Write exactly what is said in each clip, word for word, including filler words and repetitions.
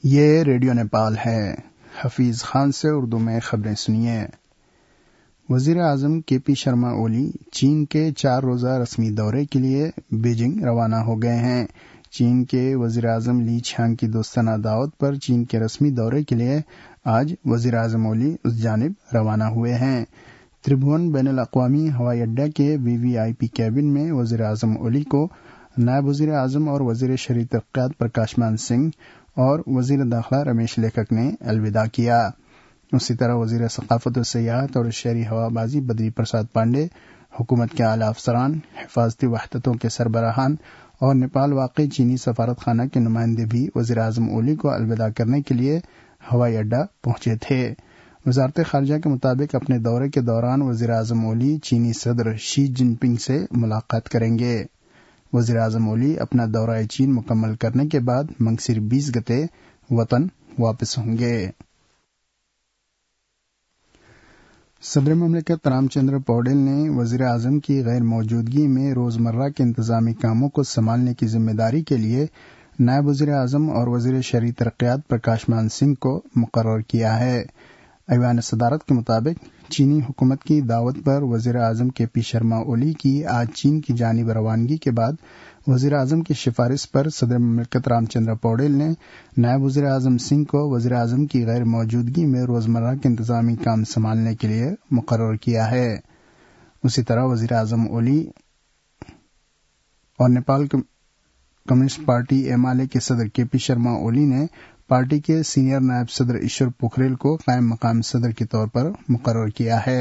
یہ ریڈیو نیپال ہے۔ حفیظ خان سے اردو میں خبریں سنیے۔ وزیر اعظم کے پی شرما اولی چین کے چار روزہ رسمی دورے کے لیے بیجنگ روانہ ہو گئے ہیں۔ چین کے وزیر اعظم لی چھیانگ کی دوستانہ دعوت پر چین کے رسمی دورے کے لیے آج وزیر اعظم اولی اس جانب روانہ ہوئے ہیں۔ تریبھون بین الاقوامی ہوائی اڈہ کے وی وی آئی پی کیبن میں وزیر اعظم اولی کو نائب وزیر اعظم اور وزیر شہری ترقیات پرکاش مان سنگھ اور وزیر داخلہ رمیش لیکھک نے الوداع کیا۔ اسی طرح وزیر ثقافت و سیاحت اور شہری ہوا بازی بدری پرساد پانڈے، حکومت کے اعلی افسران، حفاظتی وحدتوں کے سربراہان اور نیپال واقع چینی سفارت خانہ کے نمائندے بھی وزیر اعظم اولی کو الوداع کرنے کے لیے ہوائی اڈہ پہنچے تھے۔ وزارت خارجہ کے مطابق اپنے دورے کے دوران وزیر اعظم اولی چینی صدر شی جن پنگ سے ملاقات کریں گے۔ وزیر اعظم اولی اپنا دورہ چین مکمل کرنے کے بعد منگسر بیس گتے وطن واپس ہوں گے۔ صدر مملکت رام چندر پوڈل نے وزیر اعظم کی غیر موجودگی میں روزمرہ کے انتظامی کاموں کو سنبھالنے کی ذمہ داری کے لیے نائب وزیر اعظم اور وزیر شہری ترقیات پرکاش مان سنگھ کو مقرر کیا ہے۔ ایوان صدارت کے مطابق چینی حکومت کی دعوت پر وزیر اعظم کے پی شرما اولی کی آج چین کی جانب روانگی کے بعد وزیر اعظم کی سفارش پر صدر مملکت رام چندر پوڈل نے نائب وزیر اعظم سنگھ کو وزیر اعظم کی غیر موجودگی میں روزمرہ کے انتظامی کام سنبھالنے کے لیے مقرر کیا ہے۔ اسی طرح وزیر اعظم اولی اور Nepal communist party M L A کے صدر کے پی شرما اولی نے پارٹی کے سینئر نائب صدر ایشور پوکھریل کو قائم مقام صدر کے طور پر مقرر کیا ہے۔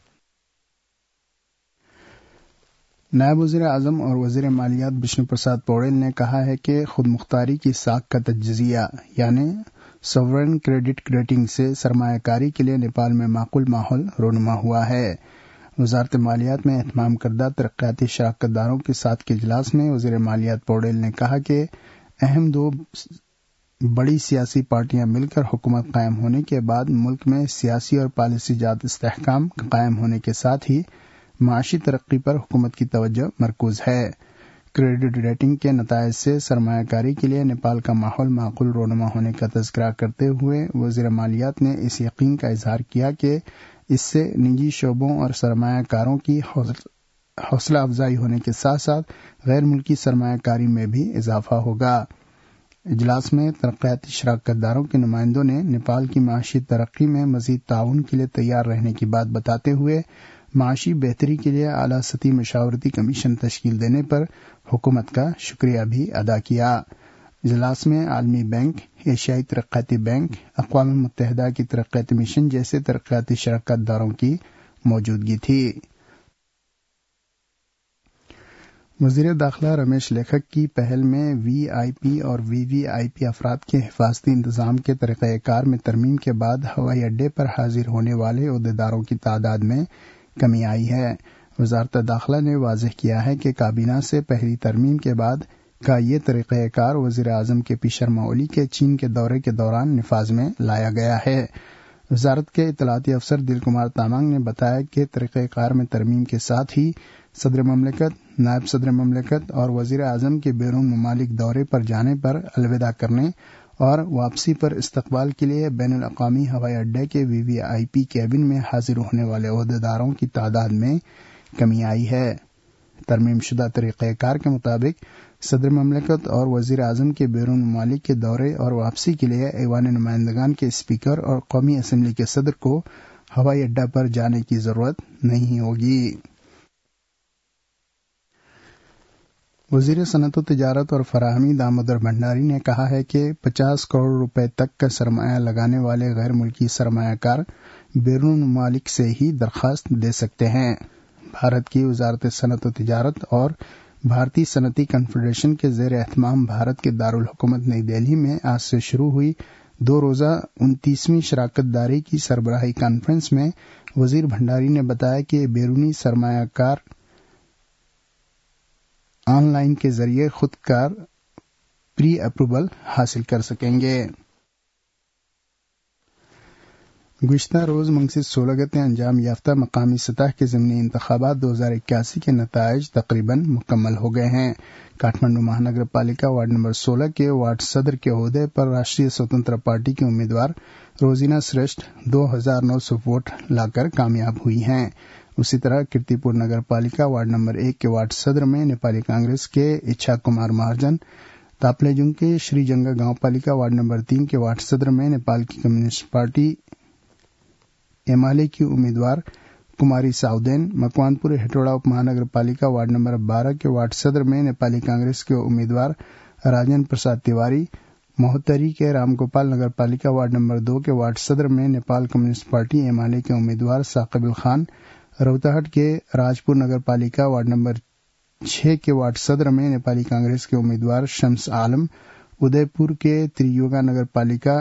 نائب وزیر اعظم اور وزیر مالیات بشنو پرساد پوڈل نے کہا ہے کہ خود مختاری کی ساکھ کا تجزیہ یعنی سوورن کریڈٹ ریٹنگ سے سرمایہ کاری کے لیے نیپال میں معقول ماحول رونما ہوا ہے۔ وزارت مالیات میں اہتمام کردہ ترقیاتی شراکت داروں کے ساتھ کے اجلاس میں وزیر مالیات پوڈل نے کہا کہ اہم دو بڑی سیاسی پارٹیاں مل کر حکومت قائم ہونے کے بعد ملک میں سیاسی اور پالیسی جات استحکام قائم ہونے کے ساتھ ہی معاشی ترقی پر حکومت کی توجہ مرکوز ہے۔ کریڈٹ ریٹنگ کے نتائج سے سرمایہ کاری کے لیے نیپال کا ماحول معقول رونما ہونے کا تذکرہ کرتے ہوئے وزیر مالیات نے اس یقین کا اظہار کیا کہ اس سے نجی شعبوں اور سرمایہ کاروں کی حوصلہ افزائی ہونے کے ساتھ ساتھ غیر ملکی سرمایہ کاری میں بھی اضافہ ہوگا۔ اجلاس میں ترقیاتی شراکت داروں کے نمائندوں نے نیپال کی معاشی ترقی میں مزید تعاون کے لیے تیار رہنے کی بات بتاتے ہوئے معاشی بہتری کے لیے اعلیٰ سطحی مشاورتی کمیشن تشکیل دینے پر حکومت کا شکریہ بھی ادا کیا۔ اجلاس میں عالمی بینک، ایشیائی ترقیاتی بینک، اقوام متحدہ کی ترقیاتی مشن جیسے ترقیاتی شراکت داروں کی موجودگی تھی۔ وزیر داخلہ رمیش لیکھک کی پہل میں وی آئی پی اور وی وی آئی پی افراد کے حفاظتی انتظام کے طریقہ کار میں ترمیم کے بعد ہوائی اڈے پر حاضر ہونے والے عہدیداروں کی تعداد میں کمی آئی ہے۔ وزارت داخلہ نے واضح کیا ہے کہ کابینہ سے پہلی ترمیم کے بعد کا یہ طریقہ کار وزیر اعظم کے پی شرما اولی کے چین کے دورے کے دوران نفاذ میں لایا گیا ہے۔ وزارت کے اطلاعاتی افسر دل کمار تامانگ نے بتایا کہ طریقہ کار میں ترمیم کے ساتھ ہی صدر مملکت، نائب صدر مملکت اور وزیر اعظم کے بیرون ممالک دورے پر جانے پر الوداع کرنے اور واپسی پر استقبال کے لیے بین الاقوامی ہوائی اڈے کے وی وی آئی پی کیبن میں حاضر ہونے والے عہدیداروں کی تعداد میں کمی آئی ہے۔ ترمیم شدہ طریقہ کار کے مطابق صدر مملکت اور وزیر اعظم کے بیرون ممالک کے دورے اور واپسی کے لیے ایوان نمائندگان کے اسپیکر اور قومی اسمبلی کے صدر کو ہوائی اڈہ پر جانے کی ضرورت نہیں ہوگی۔ وزیر صنعت و تجارت اور فراہمی دامودر بھنڈاری نے کہا ہے کہ پچاس کروڑ روپے تک کا سرمایہ لگانے والے غیر ملکی سرمایہ کار بیرون ممالک سے ہی درخواست دے سکتے ہیں۔ بھارت کی وزارت صنعت و تجارت اور بھارتی صنعتی کنفیڈریشن کے زیر اہتمام بھارت کے دارالحکومت نئی دہلی میں آج سے شروع ہوئی دو روزہ انتیسویں شراکت داری کی سربراہی کانفرنس میں وزیر بھنڈاری نے بتایا کہ بیرونی سرمایہ کار آن لائن کے ذریعے خود کار پری اپروول حاصل کر سکیں گے۔ گزشتہ روز منگسی سولہ گتے انجام یافتہ مقامی سطح کے ضمنی انتخابات دو ہزار اکیاسی کے نتائج تقریباً مکمل ہو گئے ہیں۔ کاٹھمنڈو مہانگر پالیکا وارڈ نمبر سولہ کے وارڈ صدر کے عہدے پر راشٹریہ سوتنترا پارٹی کی امیدوار روزینہ سریشٹھ دو ہزار نو سو ووٹ لا کر کامیاب ہوئی ہیں۔ اسی طرح کرتی پور نگر پالیکا وارڈ نمبر ایک کے وارڈ صدر میں نیپالی کانگریس کے اچھا کمار مہارجن، تاپلیجنگ کے شری جنگا گاؤں پالیکا وارڈ نمبر تین کے وارڈ صدر میں نیپال کی کمیونسٹ پارٹی ایمالے کی امیدوار کماری ساؤدین، مکوان پور ہٹوڑا اپ مہانگر پالیکا وارڈ نمبر بارہ کے وارڈ صدر میں نیپالی کانگریس کے امیدوار راجن پرساد تیواری، مہوتری کے رام گوپال نگر پالیکا وارڈ نمبر دو کے وارڈ صدر میں نیپال کمیونسٹ پارٹی ایمالے کے امیدوار ثاقب الخان، روہتاہٹ کے راجپور نگر پالیکا وارڈ نمبر چھ کے وارڈ صدر میں نیپالی کانگریس کے امیدوار شمس عالم، ادے پور کے تریوگا نگر پالیکا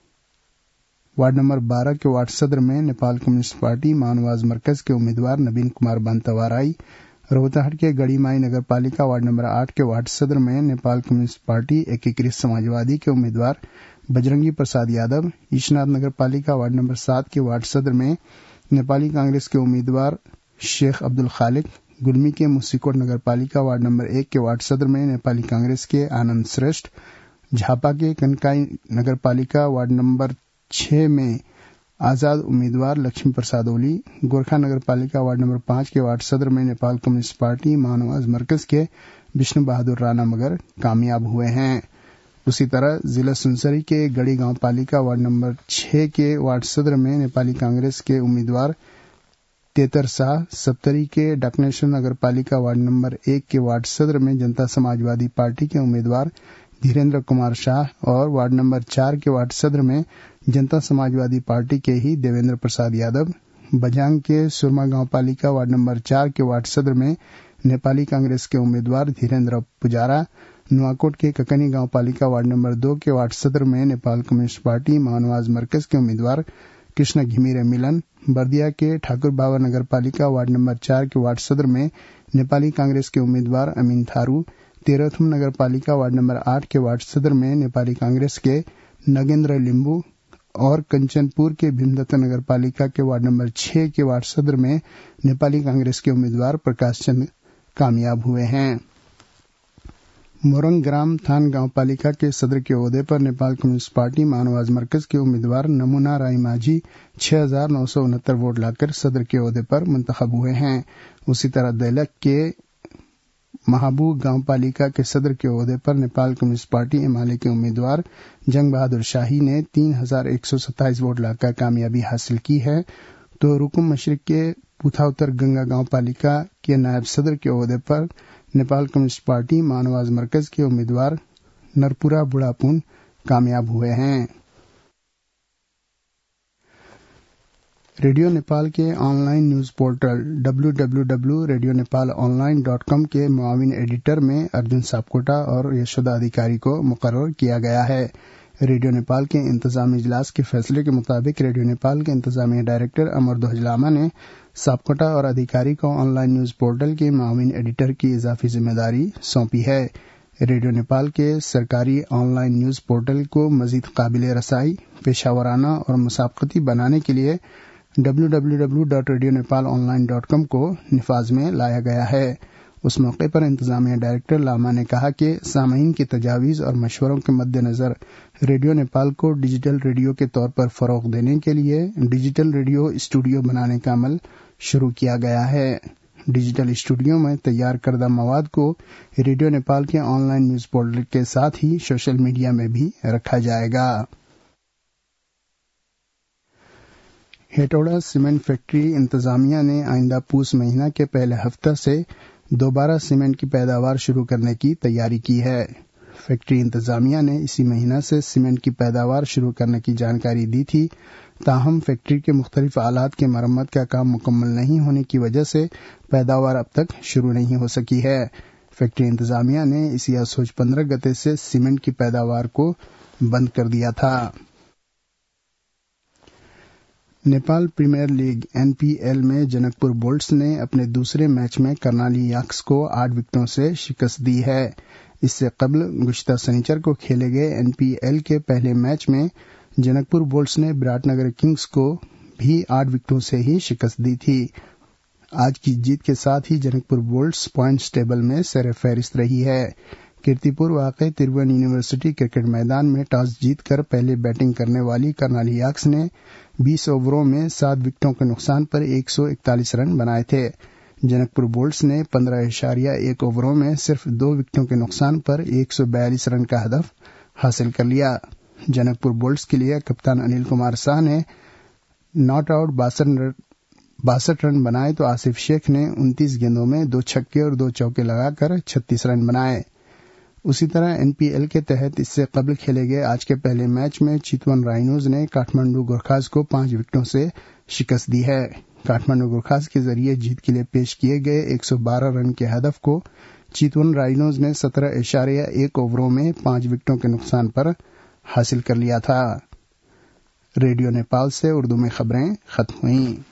وارڈ نمبر بارہ کے وارڈ صدر میں نیپال کمیونسٹ پارٹی مانواز مرکز کے امیدوار نبین کمار بانتوارائی، روہتاہٹ کے گڑی مائی نگر پالیکا وارڈ نمبر آٹھ کے وارڈ صدر میں نیپال کمیونسٹ پارٹی ایکیکرت سماجوادی کے امیدوار بجرنگی پرساد یادو، ایشناد نگر پالیکا وارڈ نمبر سات کے وارڈ صدر میں نیپالی کانگریس کے امیدوار شیخ عبد الخالق، گلمی کے موسیقوٹ نگر پالیکا وارڈ نمبر ایک کے وارڈ صدر میں نیپالی کانگریس کے آنند سریشٹھ، جھاپا کے کنکائی نگر پالیکا وارڈ نمبر چھ میں آزاد امیدوار لکشمی پرساد اولی، گورکھا نگر پالیکا وارڈ نمبر پانچ کے وارڈ صدر میں نیپال کمیونسٹ پارٹی مانواز مرکز کے وشنو بہادر رانا مگر کامیاب ہوئے ہیں۔ اسی طرح ضلع سنسری کے گڑی گاؤں پالیکا وارڈ نمبر چھ کے وارڈ صدر میں نیپالی کانگریس کے امیدوار تیتر شاہ، سپتری کے ڈکنیشور نگر پالیکا وارڈ نمبر ایک کے وارڈ صدر میں جنتا سماجوادی پارٹی کے امیدوار دھیریندر کمار شاہ اور وارڈ نمبر چار کے وارڈ صدر میں جنتا سماجوادی پارٹی کے ہی دیویندر پرساد یادو، بجانگ کے سرما گاؤں پالیکا وارڈ نمبر چار کے وارڈ صدر میں نیپالی کانگریس کے امیدوار دھیریندر پجارا، نواکوٹ کے ککنی گاؤں پالیکا وارڈ نمبر دو کے وارڈ صدر میں نیپال کمیونسٹ پارٹی مانواز مرکز کے امیدوار کرشن گھمیرے ملن، بردیا کے ٹھاکر باور نگر پالیکا وارڈ نمبر چار کے وارڈ صدر میں نیپالی کانگریس کے امیدوار امین تھارو، تیرتھم نگر پالیکا وارڈ نمبر آٹھ کے وارڈ صدر میں نیپالی کانگریس کے نگیندر لمبو اور کنچن پور کے بھیمدتا نگر پالیکا کے وارڈ نمبر چھ کے وارڈ صدر میں نیپالی کانگریس کے امیدوار پرکاش چند کامیاب ہوئے ہیں۔ مورنگ گرام تھان گاؤں پالیکا کے صدر کے عہدے پر نیپال کمیونسٹ پارٹی مانواز مرکز کے امیدوار نمونا رائی ماجھی چھ ہزار نو سو انہتر ووٹ لا کر صدر کے عہدے پر منتخب ہوئے ہیں۔ اسی طرح دلک کے محبوب گاؤں پالیکا کے صدر کے عہدے پر نیپال کمیونسٹ پارٹی ایمالے کے امیدوار جنگ بہادر شاہی نے تین ہزار ایک سو ستائیس ووٹ لا کر کامیابی حاصل کی ہے، تو رکن مشرق کے پوتھا اتر گنگا گاؤں پالیکا کے نائب صدر کے عہدے پر نیپال کمیونسٹ پارٹی مانواز مرکز کے امیدوار نرپورا بڑاپون کامیاب ہوئے ہیں۔ ریڈیو نیپال کے online news portal W W W dot radio Nepal online dot com کے معاون ایڈیٹر میں ارجن ساپکوٹا اور یشودا ادھیکاری کو مقرر کیا گیا ہے۔ ریڈیو نیپال کے انتظامی اجلاس کے فیصلے کے مطابق ریڈیو نیپال کے انتظامی ڈائریکٹر امر دہجلاما نے ساپکوٹا اور ادھیکاری کو آن لائن نیوز پورٹل کے معاون ایڈیٹر کی اضافی ذمہ داری سونپی ہے۔ ریڈیو نیپال کے سرکاری آن لائن نیوز پورٹل کو مزید قابل رسائی، پیشہ ورانہ اور مسابقتی بنانے کے لیے W W W dot radio Nepal online dot com کو نفاذ میں لایا گیا ہے۔ اس موقع پر انتظامیہ ڈائریکٹر لاما نے کہا کہ سامعین کی تجاویز اور مشوروں کے مد نظر ریڈیو نیپال کو ڈیجیٹل ریڈیو کے طور پر فروغ دینے کے لیے ڈیجیٹل ریڈیو اسٹوڈیو بنانے کا عمل شروع کیا گیا ہے۔ ڈیجیٹل اسٹوڈیو میں تیار کردہ مواد کو ریڈیو نیپال کے آن لائن نیوز پورٹل کے ساتھ ہی سوشل میڈیا میں بھی رکھا جائے گا۔ ہیٹوڑا سیمنٹ فیکٹری انتظامیہ نے آئندہ پوس مہینہ کے پہلے ہفتہ سے دوبارہ سیمنٹ کی پیداوار شروع کرنے کی تیاری کی ہے۔ فیکٹری انتظامیہ نے اسی مہینہ سے سیمنٹ کی پیداوار شروع کرنے کی جانکاری دی تھی، تاہم فیکٹری کے مختلف آلات کے مرمت کا کام مکمل نہیں ہونے کی وجہ سے پیداوار اب تک شروع نہیں ہو سکی ہے۔ فیکٹری انتظامیہ نے اسی اسوج پندرہ گتے سے سیمنٹ کی پیداوار کو بند کر دیا تھا۔ Nepal premier league N P L میں جنک پور بولٹس نے اپنے دوسرے میچ میں کرنالی یاکس کو آٹھ وکٹوں سے شکست دی ہے۔ اس سے قبل گزشتہ سنیچر کو کھیلے گئے این پی ایل کے پہلے میچ میں जनकपुर बुल्स ने विराटनगर किंग्स को भी आठ विकेटों से ही शिकस्त दी थी। आज की जीत के साथ ही जनकपुर बुल्स पॉइंट्स टेबल में सरफहरिस्त रही है। कीर्तिपुर वाक़ त्रिभुवन यूनिवर्सिटी क्रिकेट मैदान में टॉस जीतकर पहले बैटिंग करने वाली कर्नाल याक्स ने बीस ओवरों में सात विकेटों के नुकसान पर एक सौ इकतालीस रन बनाए थे। जनकपुर बुल्स ने पंद्रह इशारिया एक ओवरों में सिर्फ दो विकेटों के नुकसान पर एक सौ बयालीस रन का हदफ हासिल कर लिया। जनकपुर बुल्स के लिए कप्तान अनिल कुमार शाह ने नॉट आउट बासठ रन बनाए तो आसिफ शेख ने उनतीस गेंदों में दो छक्के और दो चौके लगाकर छत्तीस रन बनाए। उसी तरह एनपीएल के तहत इससे कबल खेले गए आज के पहले मैच में चितवन राइनोज ने काठमांडू गोरखास को पांच विकेटों से शिकस्त दी है। काठमांडू गोरखास के जरिए जीत के लिए पेश किए गए एक सौ बारह रन के हदफ को चितवन राइनोज ने सत्रह इशारिया एक ओवरों में पांच विकेटों के नुकसान पर हासिल कर लिया था। रेडियो नेपाल से उर्दू में खबरें खत्म हुई।